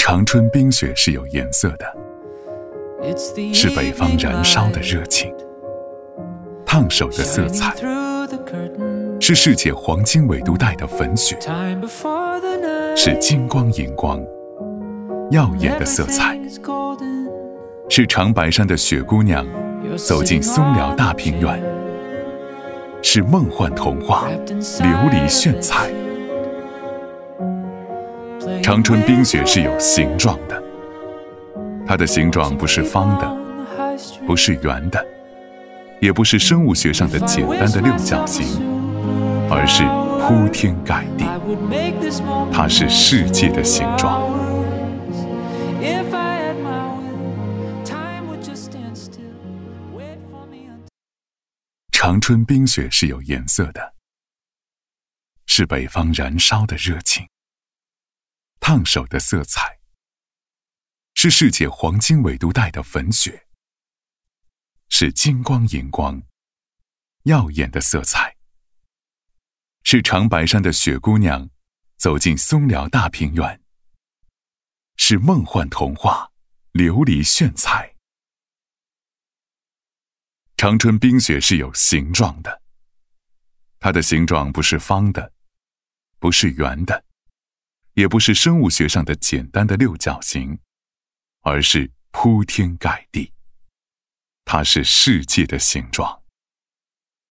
长春冰雪是有颜色的，是北方燃烧的热情，烫手的色彩，是世界黄金纬度带的粉雪，是金光银光耀眼的色彩，是长白山的雪姑娘走进松辽大平原，是梦幻童话琉璃炫彩。长春冰雪是有形状的，它的形状不是方的，不是圆的，也不是生物学上的简单的六角形，而是铺天盖地，它是世界的形状。长春冰雪是有颜色的，是北方燃烧的热情，烫手的色彩，是世界黄金纬度带的粉雪，是金光银光耀眼的色彩，是长白山的雪姑娘走进松辽大平原，是梦幻童话琉璃炫彩。长春冰雪是有形状的，它的形状不是方的，不是圆的，也不是生物学上的简单的六角形，而是铺天盖地，它是世界的形状。